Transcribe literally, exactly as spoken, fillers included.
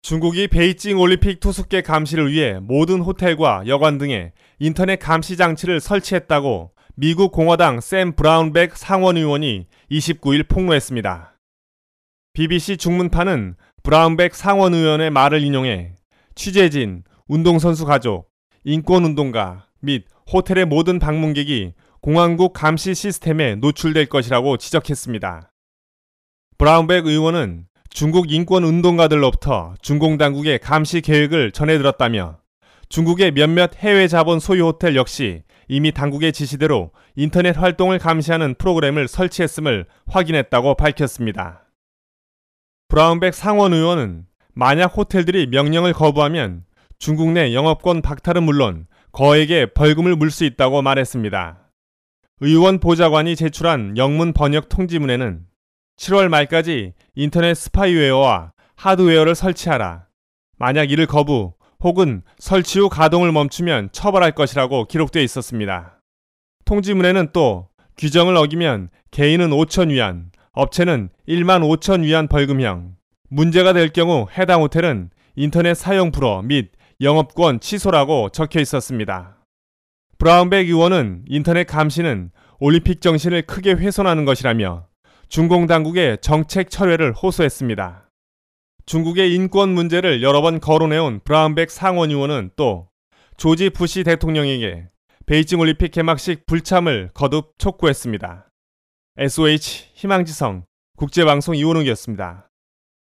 중국이 베이징 올림픽 투숙객 감시를 위해 모든 호텔과 여관 등에 인터넷 감시 장치를 설치했다고 미국 공화당 샘 브라운백 상원의원이 이십구 일 폭로했습니다. 비비씨 중문파는 브라운백 상원의원의 말을 인용해 취재진, 운동선수 가족, 인권운동가 및 호텔의 모든 방문객이 공화국 감시 시스템에 노출될 것이라고 지적했습니다. 브라운백 의원은 중국 인권운동가들로부터 중공 당국의 감시 계획을 전해들었다며 중국의 몇몇 해외 자본 소유 호텔 역시 이미 당국의 지시대로 인터넷 활동을 감시하는 프로그램을 설치했음을 확인했다고 밝혔습니다. 브라운백 상원의원은 만약 호텔들이 명령을 거부하면 중국 내 영업권 박탈은 물론 거액의 벌금을 물 수 있다고 말했습니다. 의원 보좌관이 제출한 영문 번역 통지문에는 칠월 말까지 인터넷 스파이웨어와 하드웨어를 설치하라. 만약 이를 거부 혹은 설치 후 가동을 멈추면 처벌할 것이라고 기록되어 있었습니다. 통지문에는 또 규정을 어기면 개인은 오천 위안, 업체는 일만 오천 위안 벌금형, 문제가 될 경우 해당 호텔은 인터넷 사용 불허 및 영업권 취소라고 적혀 있었습니다. 브라운백 의원은 인터넷 감시는 올림픽 정신을 크게 훼손하는 것이라며 중공 당국의 정책 철회를 호소했습니다. 중국의 인권 문제를 여러 번 거론해온 브라운백 상원의원은 또 조지 부시 대통령에게 베이징 올림픽 개막식 불참을 거듭 촉구했습니다. 에스오에이치 희망지성 국제방송 이원욱이었습니다.